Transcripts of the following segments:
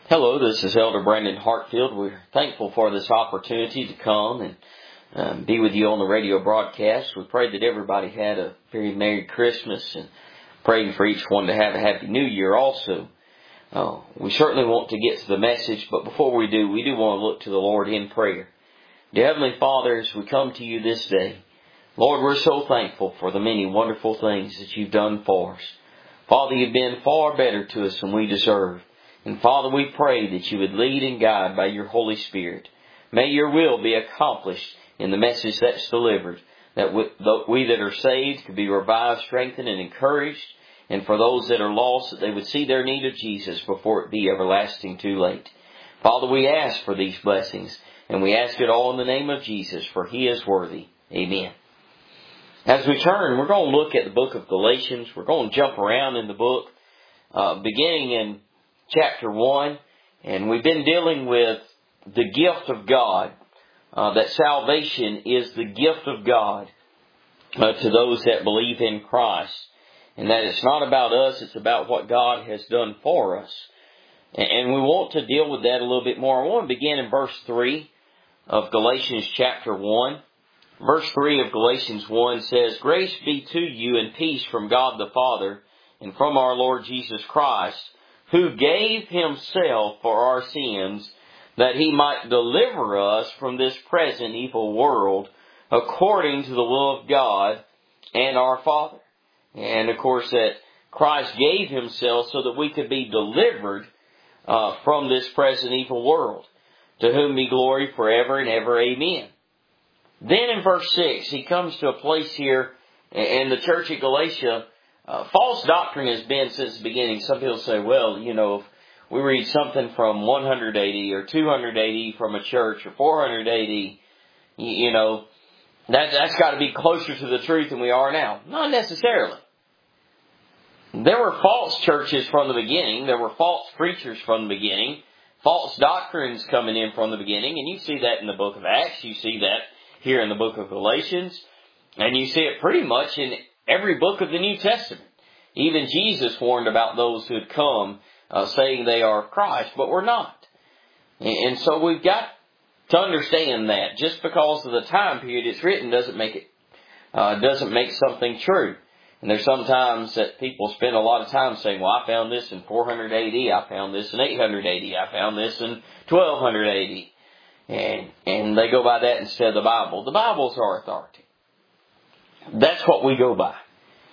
Hello, this is Elder Brandon Hartfield. We're thankful for this opportunity to come and be with you on the radio broadcast. We pray that everybody had a very Merry Christmas and praying for each one to have a Happy New Year also. We certainly want to get to the message, but before we do want to look to the Lord in prayer. Dear Heavenly Father, as we come to you this day, Lord, we're so thankful for the many wonderful things that you've done for us. Father, you've been far better to us than we deserve. And Father, we pray that you would lead and guide by your Holy Spirit. May your will be accomplished in the message that's delivered, that we that are saved could be revived, strengthened, and encouraged, and for those that are lost, that they would see their need of Jesus before it be everlasting too late. Father, we ask for these blessings, and we ask it all in the name of Jesus, for he is worthy. Amen. As we turn, we're going to look at the book of Galatians. We're going to jump around in the book, beginning in chapter 1, and we've been dealing with the gift of God, that salvation is the gift of God to those that believe in Christ, and that it's not about us, it's about what God has done for us. And we want to deal with that a little bit more. I want to begin in verse 3 of Galatians chapter 1. Verse 3 of Galatians 1 says, "Grace be to you and peace from God the Father and from our Lord Jesus Christ, who gave himself for our sins, that he might deliver us from this present evil world, according to the will of God and our Father." And of course that Christ gave himself so that we could be delivered from this present evil world. To whom be glory forever and ever. Amen. Then in verse 6, he comes to a place here in the church at Galatia. False doctrine has been since the beginning. Some people say, well, if we read something from 180 or 280 from a church or 480, that's got to be closer to the truth than we are now. Not necessarily. There were false churches from the beginning. There were false preachers from the beginning. False doctrines coming in from the beginning. And you see that in the book of Acts. You see that here in the book of Galatians. And you see it pretty much in every book of the New Testament. Even Jesus warned about those who had come saying they are of Christ, but were not. And so we've got to understand that just because of the time period it's written doesn't make something true. And there's sometimes that people spend a lot of time saying, well, I found this in 400 AD, I found this in 800 AD, I found this in 1200 AD. And they go by that instead of the Bible. The Bible's our authority. That's what we go by.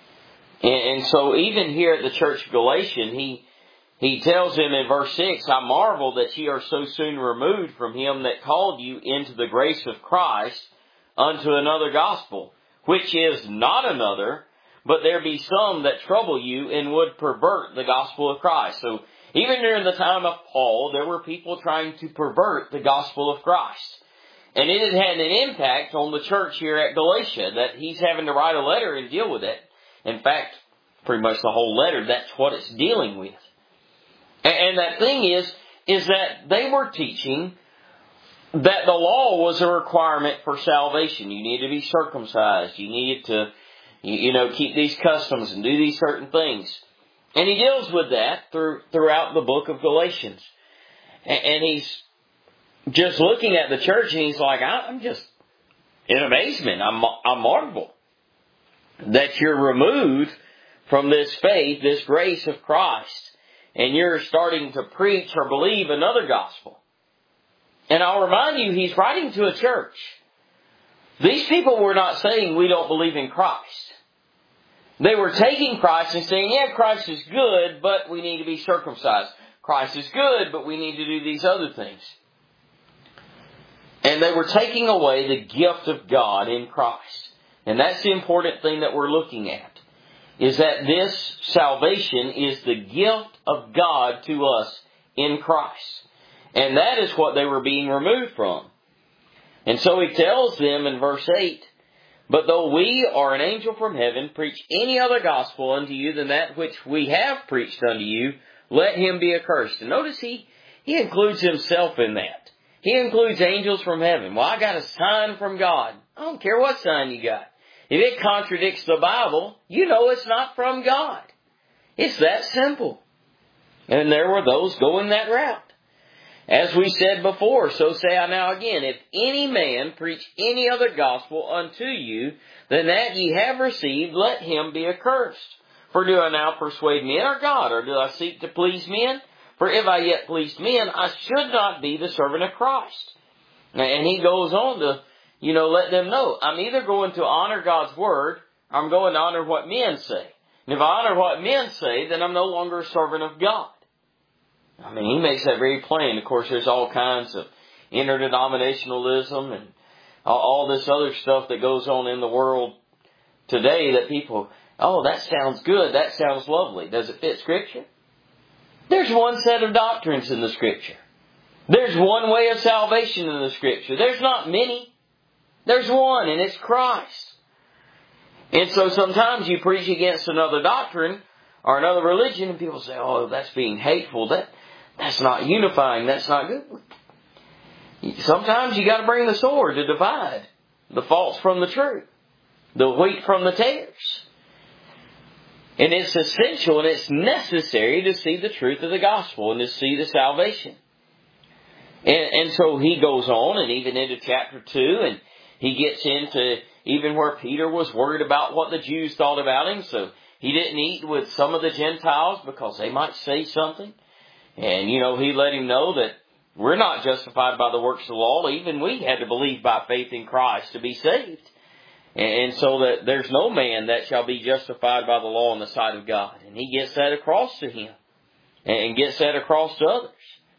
And so even here at the church of Galatians, he tells them in verse 6, "I marvel that ye are so soon removed from him that called you into the grace of Christ unto another gospel, which is not another, but there be some that trouble you and would pervert the gospel of Christ." So even during the time of Paul, there were people trying to pervert the gospel of Christ. And it had an impact on the church here at Galatia, that he's having to write a letter and deal with it. In fact, pretty much the whole letter, that's what it's dealing with. And that thing is that they were teaching that the law was a requirement for salvation. You need to be circumcised. You needed to, keep these customs and do these certain things. And he deals with that throughout the book of Galatians. And he's just looking at the church and he's like, I'm just in amazement. I'm marvel that you're removed from this faith, this grace of Christ, and you're starting to preach or believe another gospel. And I'll remind you, he's writing to a church. These people were not saying we don't believe in Christ. They were taking Christ and saying, yeah, Christ is good, but we need to be circumcised. Christ is good, but we need to do these other things. And they were taking away the gift of God in Christ. And that's the important thing that we're looking at, is that this salvation is the gift of God to us in Christ. And that is what they were being removed from. And so he tells them in verse 8, "But though we or an angel from heaven preach any other gospel unto you than that which we have preached unto you, let him be accursed." And notice he includes himself in that. He includes angels from heaven. Well, I got a sign from God. I don't care what sign you got. If it contradicts the Bible, you know it's not from God. It's that simple. And there were those going that route. As we said before, so say I now again, if any man preach any other gospel unto you than that ye have received, let him be accursed. For do I now persuade men or God, or do I seek to please men? For if I yet pleased men, I should not be the servant of Christ. And he goes on to, let them know, I'm either going to honor God's word, or I'm going to honor what men say. And if I honor what men say, then I'm no longer a servant of God. I mean, he makes that very plain. Of course, there's all kinds of interdenominationalism and all this other stuff that goes on in the world today that people, oh, that sounds good, that sounds lovely. Does it fit Scripture? There's one set of doctrines in the Scripture. There's one way of salvation in the Scripture. There's not many. There's one, and it's Christ. And so sometimes you preach against another doctrine or another religion, and people say, oh, that's being hateful. That's not unifying. That's not good. Sometimes you got to bring the sword to divide the false from the true, the wheat from the tares. And it's essential and it's necessary to see the truth of the gospel and to see the salvation. And so he goes on and even into chapter 2, and he gets into even where Peter was worried about what the Jews thought about him. So he didn't eat with some of the Gentiles because they might say something. And, he let him know that we're not justified by the works of the law. Even we had to believe by faith in Christ to be saved. And so that there's no man that shall be justified by the law in the sight of God. And he gets that across to him. And gets that across to others.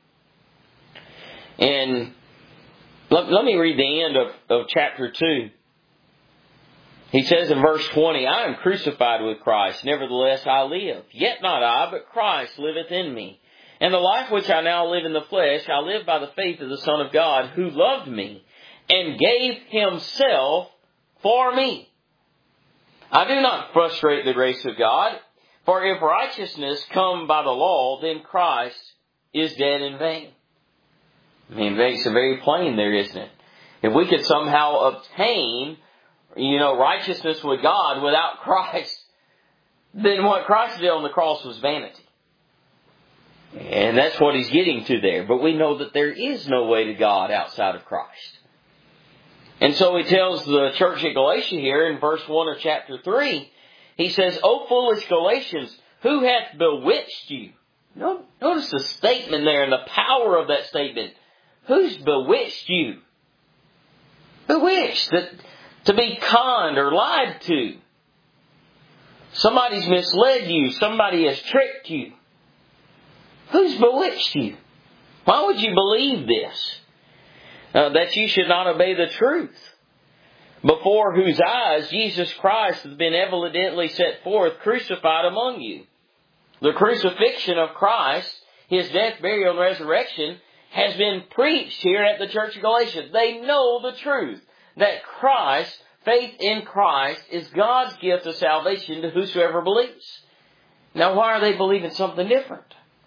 And let me read the end of chapter 2. He says in verse 20, I am crucified with Christ, nevertheless I live. Yet not I, but Christ liveth in me. And the life which I now live in the flesh, I live by the faith of the Son of God, who loved me and gave himself for me. I do not frustrate the grace of God, for if righteousness come by the law, then Christ is dead in vain. I mean, it makes it very plain there, isn't it? If we could somehow obtain, righteousness with God without Christ, then what Christ did on the cross was vanity. And that's what he's getting to there. But we know that there is no way to God outside of Christ. And so he tells the church at Galatia here in verse 1 of chapter 3, he says, O foolish Galatians, who hath bewitched you? Notice the statement there and the power of that statement. Who's bewitched you? Bewitched. To be conned or lied to. Somebody's misled you. Somebody has tricked you. Who's bewitched you? Why would you believe this? That you should not obey the truth. Before whose eyes Jesus Christ has been evidently set forth, crucified among you. The crucifixion of Christ, His death, burial, and resurrection, has been preached here at the Church of Galatia. They know the truth. That Christ, faith in Christ, is God's gift of salvation to whosoever believes. Now why are they believing something different?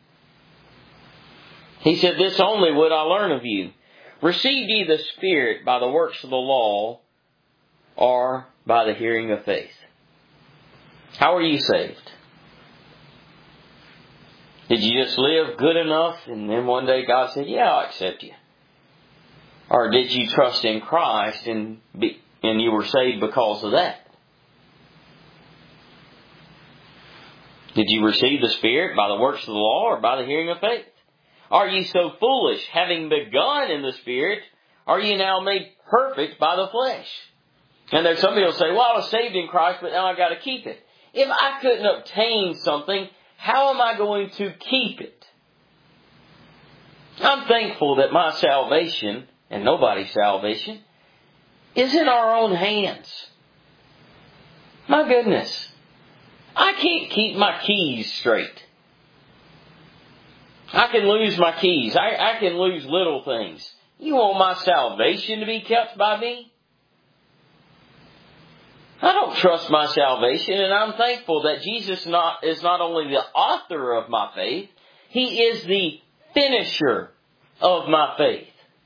He said, this only would I learn of you. Received ye the Spirit by the works of the law, or by the hearing of faith? How are you saved? Did you just live good enough and then one day God said, yeah, I'll accept you? Or did you trust in Christ and you were saved because of that? Did you receive the Spirit by the works of the law or by the hearing of faith? Are ye so foolish, having begun in the Spirit, are ye now made perfect by the flesh? And there's some people say, well, I was saved in Christ, but now I've got to keep it. If I couldn't obtain something, how am I going to keep it? I'm thankful that my salvation, and nobody's salvation, is in our own hands. My goodness. I can't keep my keys straight. I can lose my keys. I can lose little things. You want my salvation to be kept by me? I don't trust my salvation, and I'm thankful that Jesus is not only the author of my faith, He is the finisher of my faith.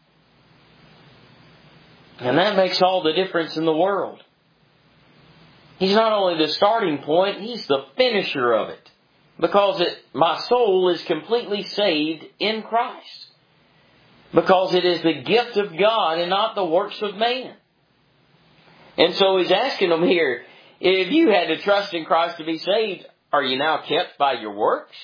And that makes all the difference in the world. He's not only the starting point, He's the finisher of it. Because my soul is completely saved in Christ. Because it is the gift of God and not the works of man. And so he's asking them here, if you had to trust in Christ to be saved, are you now kept by your works?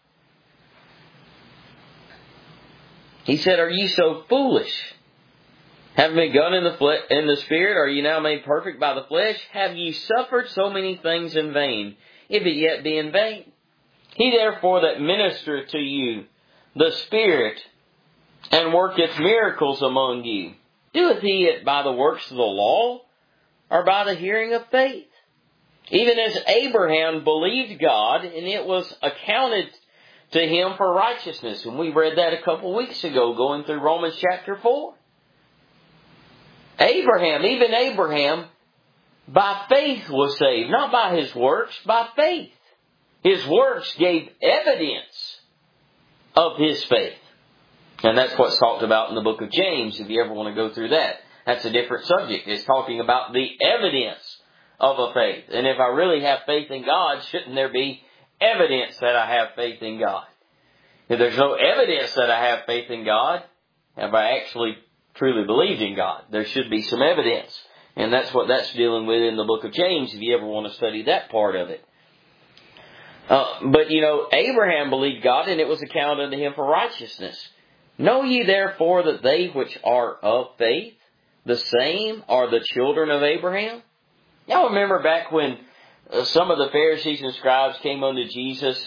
He said, are you so foolish? Having begun in the Spirit, are you now made perfect by the flesh? Have you suffered so many things in vain, if it yet be in vain? He therefore that ministereth to you the Spirit, and worketh miracles among you, doeth he it by the works of the law, or by the hearing of faith? Even as Abraham believed God, and it was accounted to him for righteousness. And we read that a couple weeks ago, going through Romans chapter 4. Even Abraham, by faith was saved. Not by his works, by faith. His works gave evidence of his faith. And that's what's talked about in the book of James, if you ever want to go through that. That's a different subject. It's talking about the evidence of a faith. And if I really have faith in God, shouldn't there be evidence that I have faith in God? If there's no evidence that I have faith in God, have I actually truly believed in God? There should be some evidence. And that's what that's dealing with in the book of James, if you ever want to study that part of it. But Abraham believed God, and it was accounted unto him for righteousness. Know ye therefore that they which are of faith, the same are the children of Abraham? Y'all remember back when some of the Pharisees and scribes came unto Jesus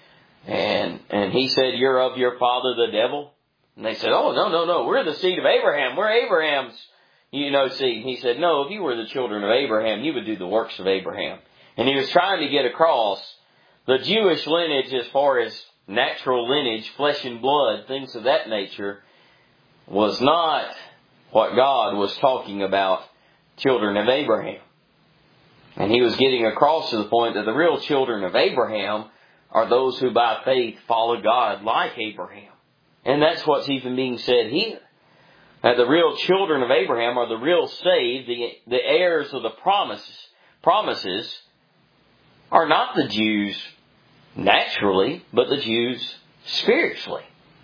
and he said, you're of your father the devil? And they said, oh, no, we're the seed of Abraham. We're Abraham's, seed. He said, no, if you were the children of Abraham, you would do the works of Abraham. And he was trying to get across the Jewish lineage as far as natural lineage, flesh and blood, things of that nature, was not what God was talking about, children of Abraham. And he was getting across to the point that the real children of Abraham are those who by faith follow God like Abraham. And that's what's even being said here. That the real children of Abraham are the real saved, the heirs of the promises are not the Jews naturally, but the Jews spiritually.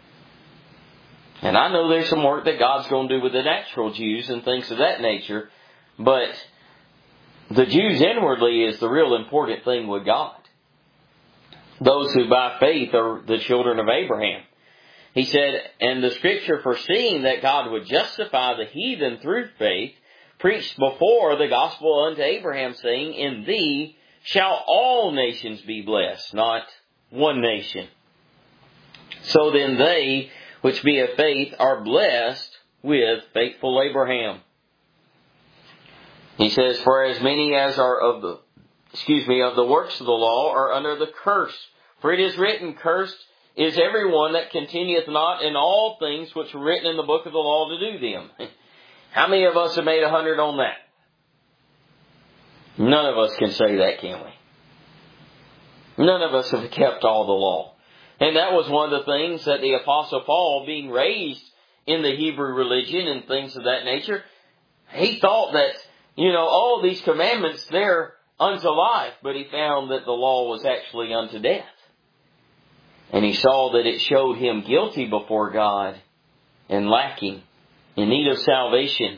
And I know there's some work that God's going to do with the natural Jews and things of that nature, but the Jews inwardly is the real important thing with God. Those who by faith are the children of Abraham. He said, and the Scripture, foreseeing that God would justify the heathen through faith, preached before the gospel unto Abraham, saying, in thee shall all nations be blessed, not one nation. So then they which be of faith are blessed with faithful Abraham. He says, for as many as are of the works of the law are under the curse. For it is written, cursed is everyone that continueth not in all things which were written in the book of the law to do them. How many of us have made 100 on that? None of us can say that, can we? None of us have kept all the law. And that was one of the things that the Apostle Paul, being raised in the Hebrew religion and things of that nature, he thought that, all these commandments, they're unto life. But he found that the law was actually unto death. And he saw that it showed him guilty before God and lacking, in need of salvation.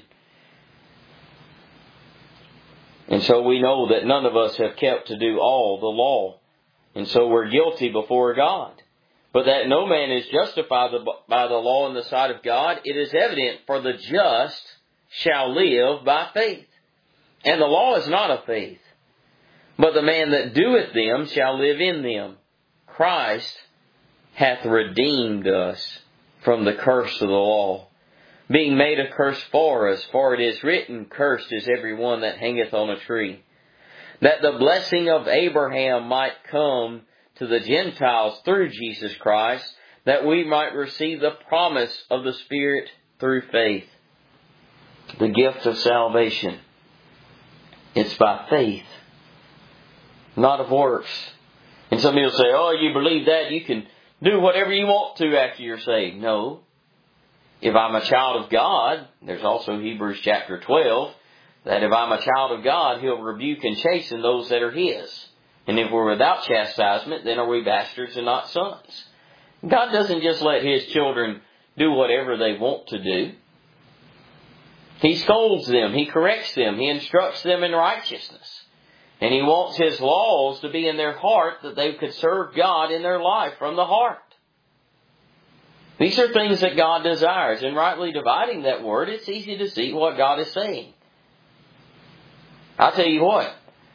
And so we know that none of us have kept to do all the law. And so we're guilty before God. But that no man is justified by the law in the sight of God, it is evident, for the just shall live by faith. And the law is not of faith, but the man that doeth them shall live in them. Christ hath redeemed us from the curse of the law, being made a curse for us. For it is written, cursed is every one that hangeth on a tree, that the blessing of Abraham might come to the Gentiles through Jesus Christ, that we might receive the promise of the Spirit through faith. The gift of salvation. It's by faith, not of works. And some people say, oh, you believe that, you can do whatever you want to after you're saved. No. If I'm a child of God, there's also Hebrews chapter 12, that if I'm a child of God, He'll rebuke and chasten those that are His. And if we're without chastisement, then are we bastards and not sons? God doesn't just let His children do whatever they want to do. He scolds them. He corrects them. He instructs them in righteousness. And He wants His laws to be in their heart that they could serve God in their life from the heart. These are things that God desires. In rightly dividing that word, it's easy to see what God is saying. I'll tell you what.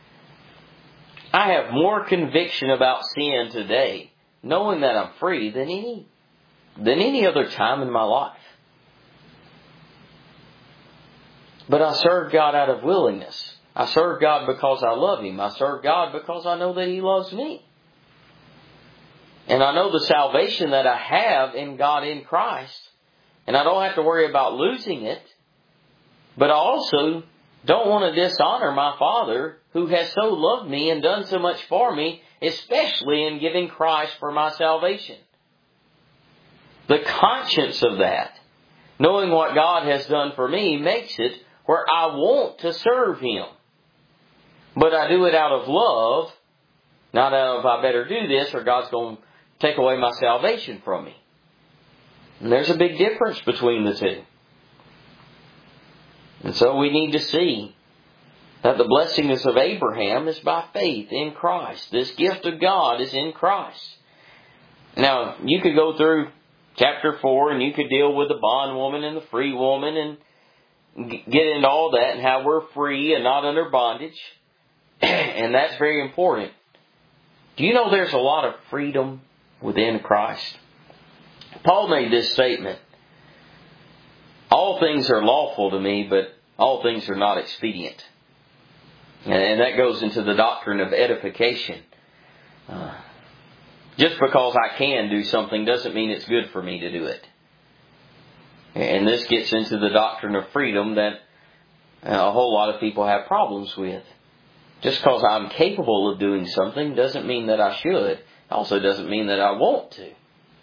I have more conviction about sin today, knowing that I'm free, than any other time in my life. But I serve God out of willingness. I serve God because I love Him. I serve God because I know that He loves me. And I know the salvation that I have in God in Christ. And I don't have to worry about losing it. But I also don't want to dishonor my Father, who has so loved me and done so much for me, especially in giving Christ for my salvation. The conscience of that, knowing what God has done for me, makes it where I want to serve Him. But I do it out of love, not out of I better do this or God's going to take away my salvation from me. And there's a big difference between the two. And so we need to see that the blessings of Abraham is by faith in Christ. This gift of God is in Christ. Now, you could go through chapter 4 and you could deal with the bondwoman and the free woman and get into all that and how we're free and not under bondage. And that's very important. Do you know there's a lot of freedom within Christ? Paul made this statement. All things are lawful to me, but all things are not expedient. And that goes into the doctrine of edification. Just because I can do something doesn't mean it's good for me to do it. And this gets into the doctrine of freedom that a whole lot of people have problems with. Just because I'm capable of doing something doesn't mean that I should. It also doesn't mean that I want to.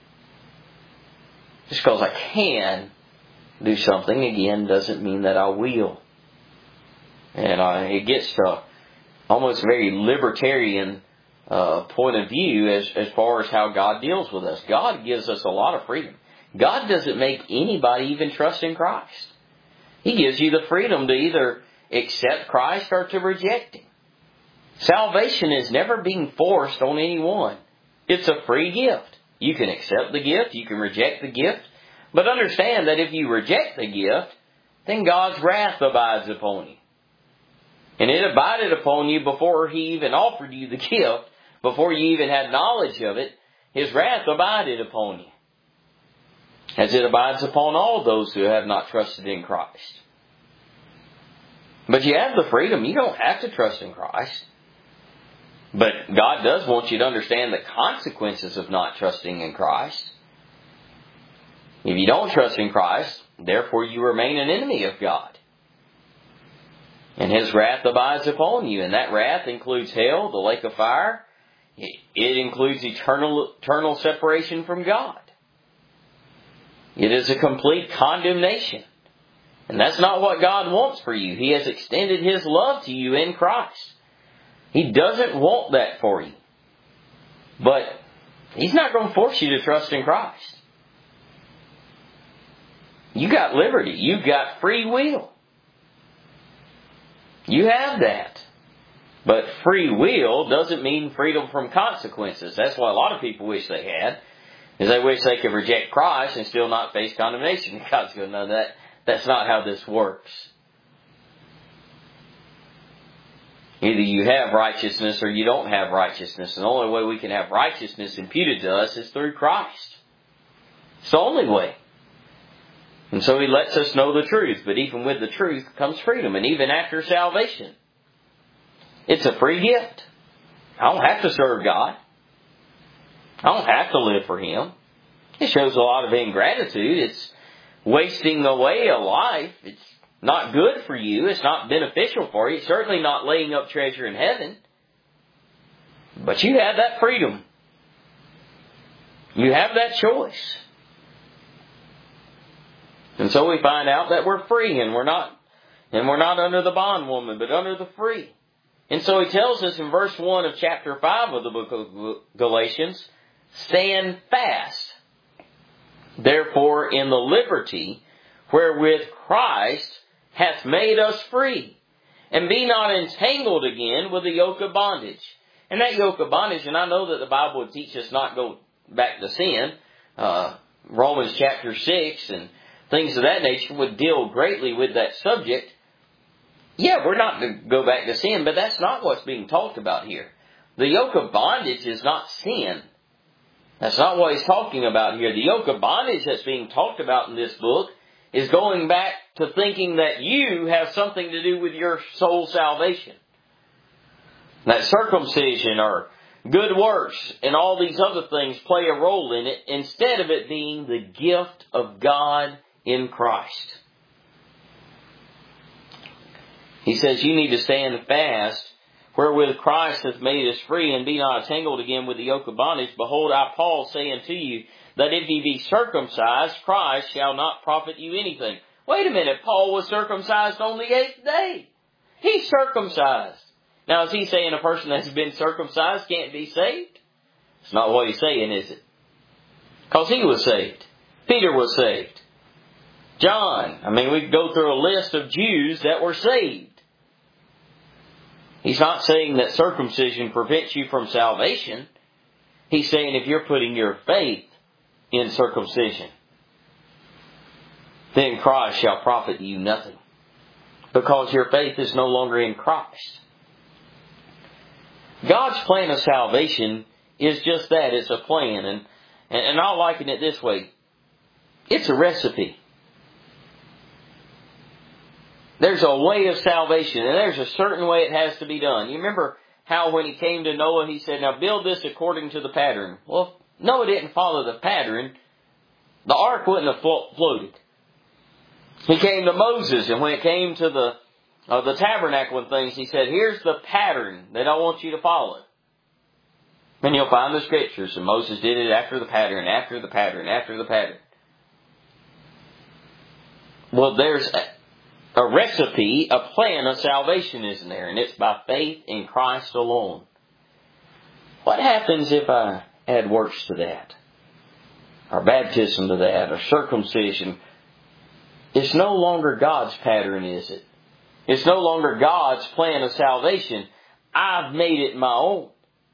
Just because I can do something, again, doesn't mean that I will. And it gets to almost very libertarian point of view as far as how God deals with us. God gives us a lot of freedom. God doesn't make anybody even trust in Christ. He gives you the freedom to either accept Christ or to reject Him. Salvation is never being forced on anyone. It's a free gift. You can accept the gift, you can reject the gift, but understand that if you reject the gift, then God's wrath abides upon you. And it abided upon you before He even offered you the gift, before you even had knowledge of it. His wrath abided upon you, as it abides upon all those who have not trusted in Christ. But you have the freedom. You don't have to trust in Christ. But God does want you to understand the consequences of not trusting in Christ. If you don't trust in Christ, therefore you remain an enemy of God. And His wrath abides upon you. And that wrath includes hell, the lake of fire. It includes eternal separation from God. It is a complete condemnation. And that's not what God wants for you. He has extended His love to you in Christ. He doesn't want that for you. But He's not going to force you to trust in Christ. You got liberty. You've got free will. You have that. But free will doesn't mean freedom from consequences. That's what a lot of people wish they had. Is they wish they could reject Christ and still not face condemnation. God's going, no, that's not how this works. Either you have righteousness or you don't have righteousness. And the only way we can have righteousness imputed to us is through Christ. It's the only way. And so He lets us know the truth. But even with the truth comes freedom. And even after salvation, it's a free gift. I don't have to serve God. I don't have to live for Him. It shows a lot of ingratitude. It's wasting away a life. It's not good for you. It's not beneficial for you. It's certainly not laying up treasure in heaven. But you have that freedom. You have that choice. And so we find out that we're free and we're not under the bondwoman, but under the free. And so He tells us in verse 1 of chapter 5 of the book of Galatians, stand fast. Therefore, in the liberty wherewith Christ hath made us free, and be not entangled again with the yoke of bondage. And that yoke of bondage, and I know that the Bible would teach us not go back to sin. Romans chapter 6 and things of that nature would deal greatly with that subject. Yeah, we're not to go back to sin, but that's not what's being talked about here. The yoke of bondage is not sin. That's not what he's talking about here. The yoke of bondage that's being talked about in this book is going back to thinking that you have something to do with your soul salvation. That circumcision or good works and all these other things play a role in it, instead of it being the gift of God in Christ. He says you need to stand fast, wherewith Christ hath made us free, and be not entangled again with the yoke of bondage. Behold, I, Paul, say unto you, that if ye be circumcised, Christ shall not profit you anything. Wait a minute, Paul was circumcised on the 8th day. He's circumcised. Now, is he saying a person that's been circumcised can't be saved? It's not what he's saying, is it? Because he was saved. Peter was saved. John, we could go through a list of Jews that were saved. He's not saying that circumcision prevents you from salvation. He's saying if you're putting your faith in circumcision, then Christ shall profit you nothing, because your faith is no longer in Christ. God's plan of salvation is just that. It's a plan. And I'll liken it this way. It's a recipe. There's a way of salvation, and there's a certain way it has to be done. You remember how when he came to Noah, he said, now build this according to the pattern. Well, if Noah didn't follow the pattern, the ark wouldn't have floated. He came to Moses, and when it came to the tabernacle and things, he said, here's the pattern that I want you to follow. And you'll find the scriptures, and Moses did it after the pattern, after the pattern, after the pattern. Well, there's a recipe, a plan of salvation, isn't there? And it's by faith in Christ alone. What happens if I add works to that? Or baptism to that? Or circumcision? It's no longer God's pattern, is it? It's no longer God's plan of salvation. I've made it my own.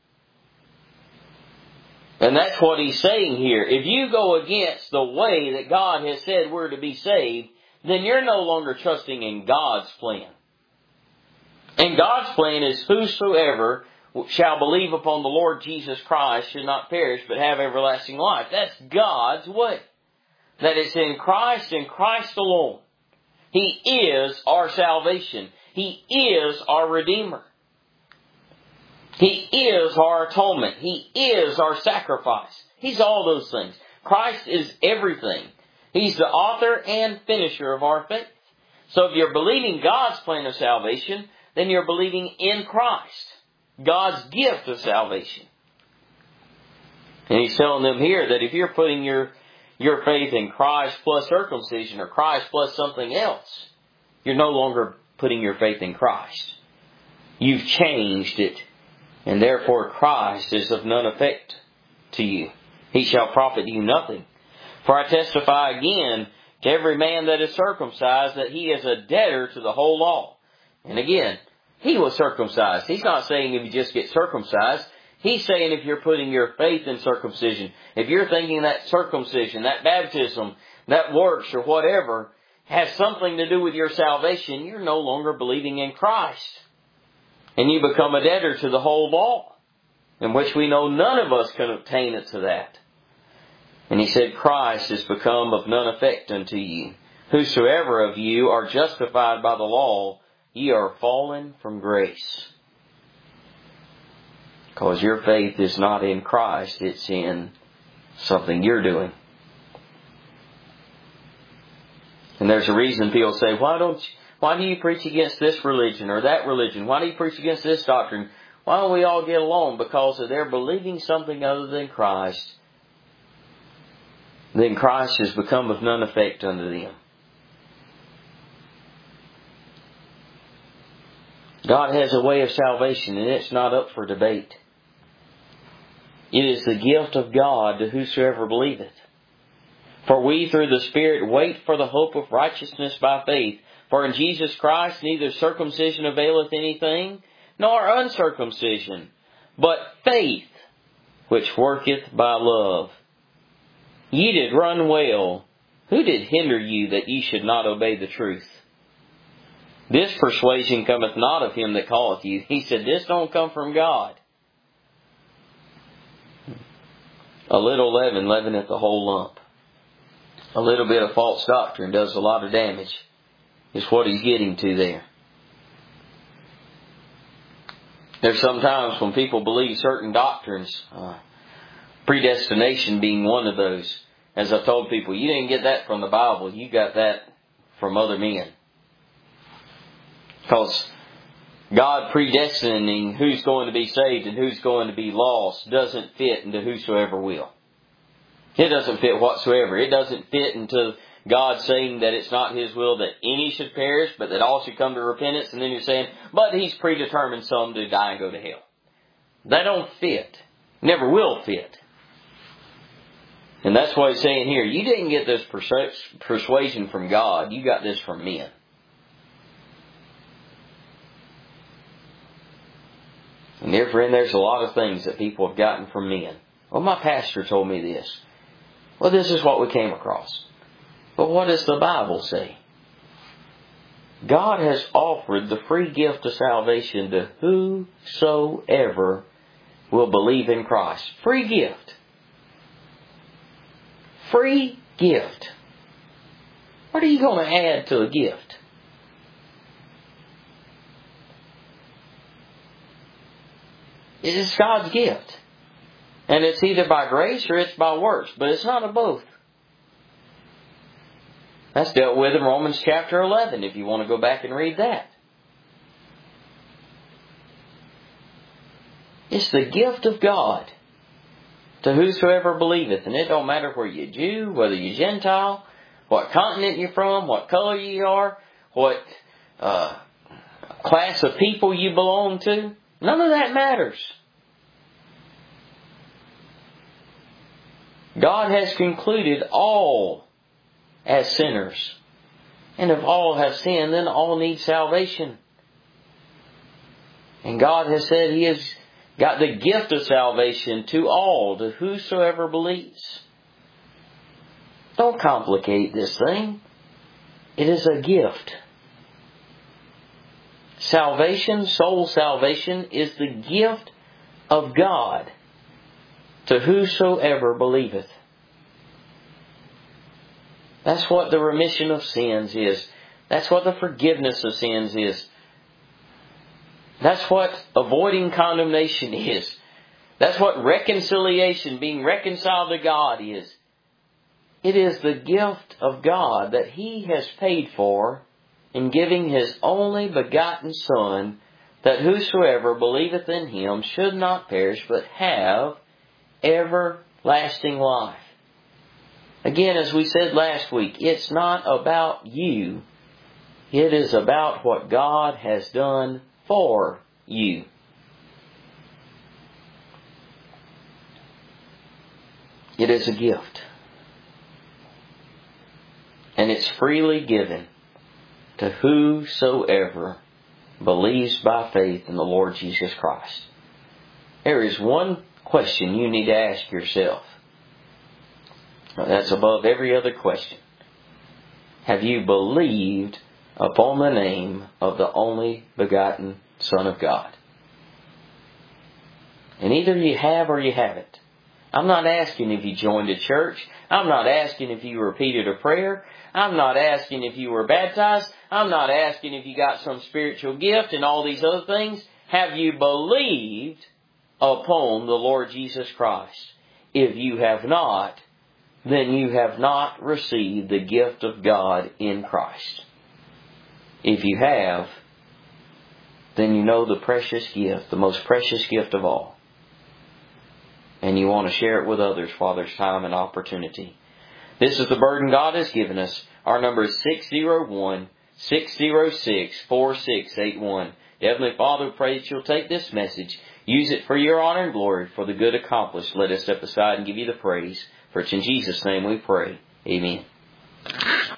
And that's what he's saying here. If you go against the way that God has said we're to be saved, then you're no longer trusting in God's plan. And God's plan is whosoever shall believe upon the Lord Jesus Christ should not perish but have everlasting life. That's God's way. That it's in Christ and Christ alone. He is our salvation. He is our Redeemer. He is our atonement. He is our sacrifice. He's all those things. Christ is everything. He's the author and finisher of our faith. So if you're believing God's plan of salvation, then you're believing in Christ, God's gift of salvation. And he's telling them here that if you're putting your faith in Christ plus circumcision or Christ plus something else, you're no longer putting your faith in Christ. You've changed it, and therefore Christ is of none effect to you. He shall profit you nothing. For I testify again to every man that is circumcised that he is a debtor to the whole law. And again, he was circumcised. He's not saying if you just get circumcised. He's saying if you're putting your faith in circumcision, if you're thinking that circumcision, that baptism, that works or whatever has something to do with your salvation, you're no longer believing in Christ. And you become a debtor to the whole law, in which we know none of us can obtain it to that. And he said, Christ is become of none effect unto you. Whosoever of you are justified by the law, ye are fallen from grace. Because your faith is not in Christ, it's in something you're doing. And there's a reason people say, why do you preach against this religion or that religion? Why do you preach against this doctrine? Why don't we all get along? Because if they're believing something other than Christ, then Christ has become of none effect unto them. God has a way of salvation, and it's not up for debate. It is the gift of God to whosoever believeth. For we through the Spirit wait for the hope of righteousness by faith. For in Jesus Christ neither circumcision availeth anything, nor uncircumcision, but faith which worketh by love. Ye did run well. Who did hinder you that ye should not obey the truth? This persuasion cometh not of him that calleth you. He said, this don't come from God. A little leaven leaveneth the whole lump. A little bit of false doctrine does a lot of damage, is what he's getting to there. There's sometimes when people believe certain doctrines, predestination being one of those. As I've told people, you didn't get that from the Bible, you got that from other men. Because God predestining who's going to be saved and who's going to be lost doesn't fit into whosoever will. It doesn't fit whatsoever. It doesn't fit into God saying that it's not His will that any should perish, but that all should come to repentance. And then you're saying, but He's predetermined some to die and go to hell. That don't fit. Never will fit. And that's why He's saying here, you didn't get this persuasion from God. You got this from men. And dear friend, there's a lot of things that people have gotten from men. Well, my pastor told me this. Well, this is what we came across. But what does the Bible say? God has offered the free gift of salvation to whosoever will believe in Christ. Free gift. Free gift. What are you going to add to a gift? It is God's gift. And it's either by grace or it's by works. But it's not of both. That's dealt with in Romans chapter 11, if you want to go back and read that. It's the gift of God to whosoever believeth. And it don't matter where you're Jew, whether you're Gentile, what continent you're from, what color you are, what class of people you belong to. None of that matters. God has concluded all as sinners. And if all have sinned, then all need salvation. And God has said He has got the gift of salvation to all, to whosoever believes. Don't complicate this thing. It is a gift. Salvation, soul salvation, is the gift of God to whosoever believeth. That's what the remission of sins is. That's what the forgiveness of sins is. That's what avoiding condemnation is. That's what reconciliation, being reconciled to God, is. It is the gift of God that He has paid for in giving His only begotten Son, that whosoever believeth in Him should not perish, but have everlasting life. Again, as we said last week, it's not about you. It is about what God has done for you. It is a gift. And it's freely given to whosoever believes by faith in the Lord Jesus Christ. There is one question you need to ask yourself. That's above every other question. Have you believed upon the name of the only begotten Son of God? And either you have or you haven't. I'm not asking if you joined a church. I'm not asking if you repeated a prayer. I'm not asking if you were baptized. I'm not asking if you got some spiritual gift and all these other things. Have you believed upon the Lord Jesus Christ? If you have not, then you have not received the gift of God in Christ. If you have, then you know the precious gift, the most precious gift of all. And you want to share it with others while there's time and opportunity. This is the burden God has given us. Our number is 601-606-4681. Heavenly Father, we pray that You'll take this message, use it for Your honor and glory, for the good accomplished. Let us step aside and give You the praise. For it's in Jesus' name we pray. Amen.